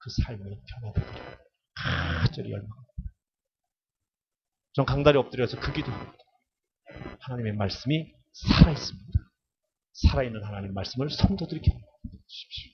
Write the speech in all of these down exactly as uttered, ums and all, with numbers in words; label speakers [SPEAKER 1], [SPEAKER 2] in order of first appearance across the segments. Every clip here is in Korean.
[SPEAKER 1] 그 삶이 변화되기를 간절히 열망합니다. 전 강다리 엎드려서 그 기도합니다. 하나님의 말씀이 살아있습니다. 살아있는 하나님 말씀을 성도들이 경험해 주십시오.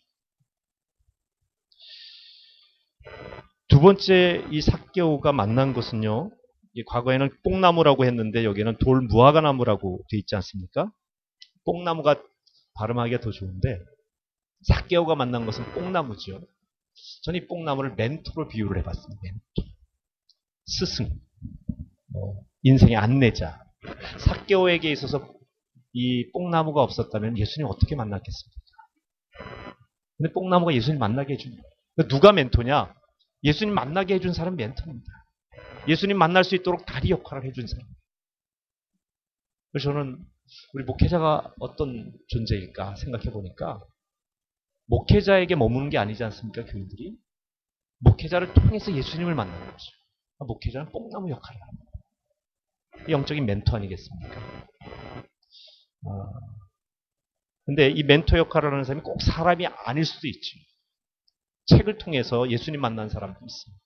[SPEAKER 1] 두 번째 이 삭개오가 만난 것은요. 과거에는 뽕나무라고 했는데 여기는 돌무화과나무라고 되어 있지 않습니까? 뽕나무가 발음하기가 더 좋은데 삭개오가 만난 것은 뽕나무죠. 저는 이 뽕나무를 멘토로 비유를 해봤습니다. 멘토. 스승. 뭐 인생의 안내자. 삭개오에게 있어서 이 뽕나무가 없었다면 예수님 어떻게 만났겠습니까? 근데 뽕나무가 예수님 만나게 해준 거예요. 누가 멘토냐? 예수님 만나게 해준 사람 멘토입니다. 예수님 만날 수 있도록 다리 역할을 해준 사람. 그래서 저는 우리 목회자가 어떤 존재일까 생각해 보니까 목회자에게 머무는 게 아니지 않습니까? 교인들이. 목회자를 통해서 예수님을 만나는 거죠. 목회자는 뽕나무 역할을 합니다. 영적인 멘토 아니겠습니까? 아, 근데 이 멘토 역할을 하는 사람이 꼭 사람이 아닐 수도 있죠. 책을 통해서 예수님 만난 사람도 있습니다.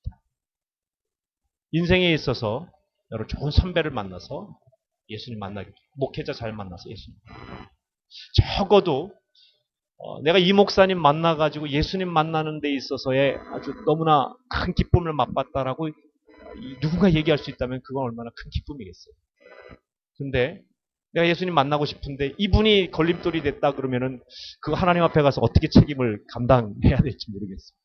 [SPEAKER 1] 인생에 있어서 여러 좋은 선배를 만나서 예수님 만나게, 목회자 잘 만나서 예수님. 적어도 어, 내가 이 목사님 만나가지고 예수님 만나는 데 있어서의 아주 너무나 큰 기쁨을 맛봤다라고 누군가 얘기할 수 있다면 그건 얼마나 큰 기쁨이겠어요. 근데 내가 예수님 만나고 싶은데 이분이 걸림돌이 됐다 그러면은 그거 하나님 앞에 가서 어떻게 책임을 감당해야 될지 모르겠어요.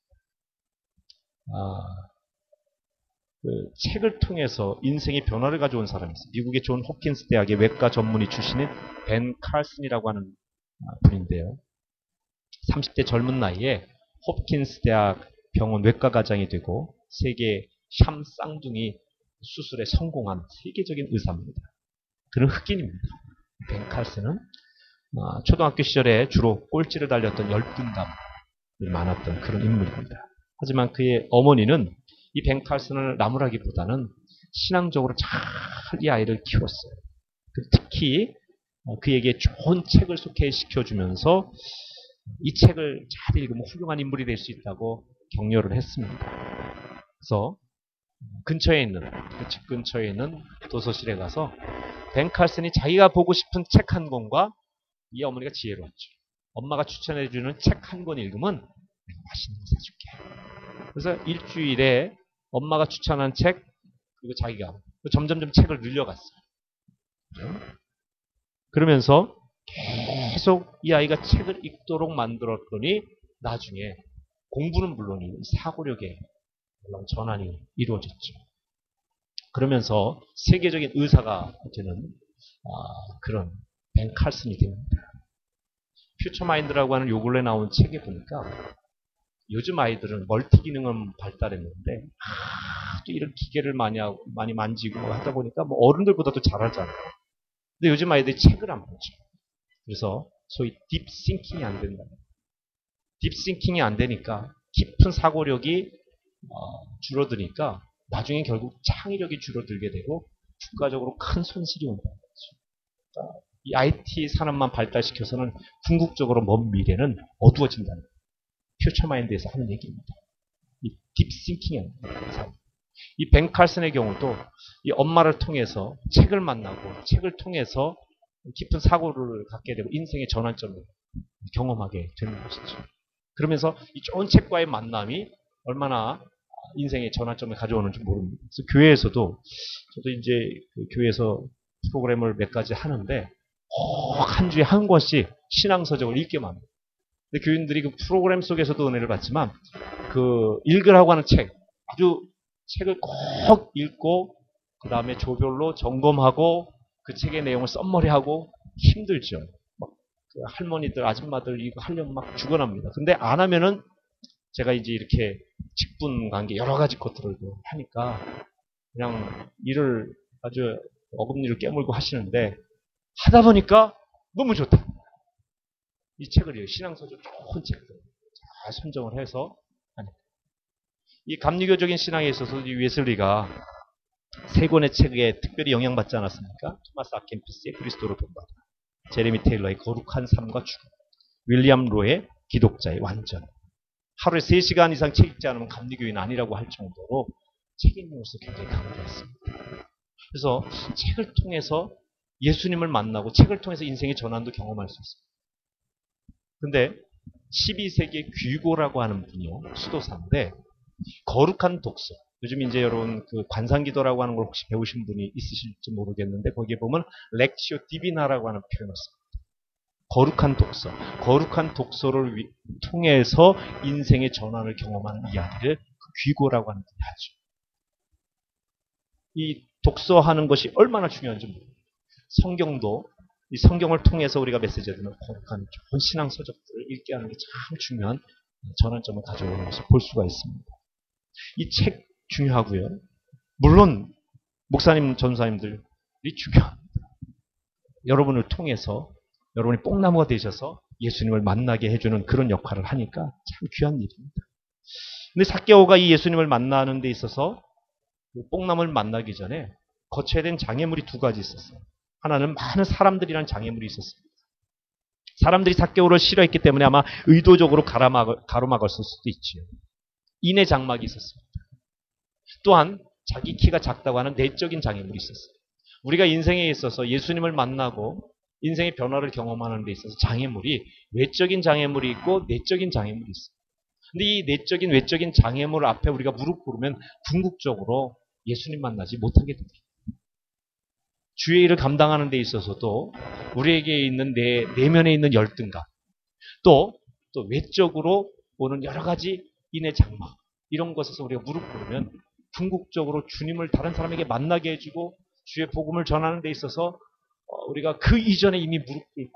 [SPEAKER 1] 아, 그 책을 통해서 인생의 변화를 가져온 사람이 있어요. 미국의 존 홉킨스 대학의 외과 전문의 출신인 벤 칼슨이라고 하는 분인데요. 삼십 대 젊은 나이에 홉킨스 대학 병원 외과 과장이 되고 세계 샴 쌍둥이 수술에 성공한 세계적인 의사입니다. 그는 흑인입니다. 벤 칼슨은 초등학교 시절에 주로 꼴찌를 달렸던 열등감이 많았던 그런 인물입니다. 하지만 그의 어머니는 이 벤 칼슨을 나무라기보다는 신앙적으로 잘 이 아이를 키웠어요. 특히 그에게 좋은 책을 소개시켜주면서 이 책을 잘 읽으면 훌륭한 인물이 될 수 있다고 격려를 했습니다. 그래서 근처에 있는, 그 집 근처에 있는 도서실에 가서 벤 칼슨이 자기가 보고 싶은 책 한 권과 이 어머니가 지혜로웠죠. 엄마가 추천해주는 책 한 권 읽으면 내가 맛있는 거 사줄게. 그래서 일주일에 엄마가 추천한 책, 그리고 자기가 점점점 책을 늘려갔어요. 그러면서 계속 이 아이가 책을 읽도록 만들었더니 나중에 공부는 물론이고 사고력에 전환이 이루어졌죠. 그러면서 세계적인 의사가 되는 아, 그런 벤 칼슨이 됩니다. 퓨처마인드라고 하는 요 근래 나온 책에 보니까 요즘 아이들은 멀티 기능은 발달했는데 아주 이런 기계를 많이 하고, 많이 만지고 하다 보니까 뭐 어른들보다도 잘하잖아요. 근데 요즘 아이들이 책을 안 보죠. 그래서 소위 딥싱킹이 안 된다. 딥싱킹이 안 되니까 깊은 사고력이 어, 줄어드니까 나중에 결국 창의력이 줄어들게 되고 국가적으로 큰 손실이 온다는 거죠. 그러니까 이 아이티 산업만 발달시켜서는 궁극적으로 먼 미래는 어두워진다는 거예요. 퓨처마인드에서 하는 얘기입니다. 이 딥싱킹이 아닙니다. 이 벤 칼슨의 경우도 이 엄마를 통해서 책을 만나고 책을 통해서 깊은 사고를 갖게 되고 인생의 전환점을 경험하게 되는 것이죠. 그러면서 이 좋은 책과의 만남이 얼마나 인생의 전환점을 가져오는지 모릅니다. 그래서 교회에서도 저도 이제 그 교회에서 프로그램을 몇 가지 하는데 꼭 한 주에 한 권씩 신앙서적을 읽게만 합니다. 근데 교인들이 그 프로그램 속에서도 은혜를 받지만 그 읽으라고 하는 책, 아주 책을 꼭 읽고 그 다음에 조별로 점검하고 그 책의 내용을 썸머리하고 힘들죠. 막 그 할머니들, 아줌마들 이거 하려면 막 죽어납니다. 근데 안 하면은 제가 이제 이렇게 직분 관계 여러 가지 것들을 하니까 그냥 일을 아주 어금니를 깨물고 하시는데 하다 보니까 너무 좋다. 이 책을 신앙서적 좋은 책들 잘 선정을 해서 하니까. 이 감리교적인 신앙에 있어서 이 웨슬리가 세 권의 책에 특별히 영향받지 않았습니까? 토마스 아켄피스의 그리스도로 본받아, 제레미 테일러의 거룩한 삶과 죽음, 윌리엄 로의 기독자의 완전, 하루에 세 시간 이상 책 읽지 않으면 감리교인은 아니라고 할 정도로 책임으로서 굉장히 강조했습니다. 그래서 책을 통해서 예수님을 만나고 책을 통해서 인생의 전환도 경험할 수 있습니다. 근데 십이 세기의 귀고라고 하는 분이요. 수도사인데 거룩한 독서. 요즘 이제 여러분 그 관상기도라고 하는 걸 혹시 배우신 분이 있으실지 모르겠는데 거기에 보면 렉시오 디비나라고 하는 표현을 씁니다. 거룩한 독서. 거룩한 독서를 위, 통해서 인생의 전환을 경험하는 이야기를 그 귀고라고 하는 분이 하죠. 이 독서하는 것이 얼마나 중요한지 모릅니다. 성경도 이 성경을 통해서 우리가 메시지를 듣는 거룩한 좋은 신앙 서적들을 읽게 하는 게 참 중요한 전환점을 가져오는 것을 볼 수가 있습니다. 이 책 중요하고요. 물론 목사님, 전사님들이 중요합니다. 여러분을 통해서 여러분이 뽕나무가 되셔서 예수님을 만나게 해주는 그런 역할을 하니까 참 귀한 일입니다. 근데 삭개오가 이 예수님을 만나는 데 있어서 뽕나무를 만나기 전에 거쳐야 된 장애물이 두 가지 있었어요. 하나는 많은 사람들이라는 장애물이 있었습니다. 사람들이 삭개오를 싫어했기 때문에 아마 의도적으로 가로막을, 가로막았을 수도 있지요. 인의 장막이 있었습니다. 또한 자기 키가 작다고 하는 내적인 장애물이 있었어요. 우리가 인생에 있어서 예수님을 만나고 인생의 변화를 경험하는 데 있어서 장애물이 외적인 장애물이 있고 내적인 장애물이 있어요. 근데 이 내적인 외적인 장애물 앞에 우리가 무릎 꿇으면 궁극적으로 예수님 만나지 못하게 됩니다. 주의 일을 감당하는 데 있어서도 우리에게 있는 내 내면에 있는 열등감, 또, 또 외적으로 오는 여러 가지 인의 장막, 이런 것에서 우리가 무릎 꿇으면 궁극적으로 주님을 다른 사람에게 만나게 해주고 주의 복음을 전하는 데 있어서 우리가 그 이전에 이미 무릎 꿇고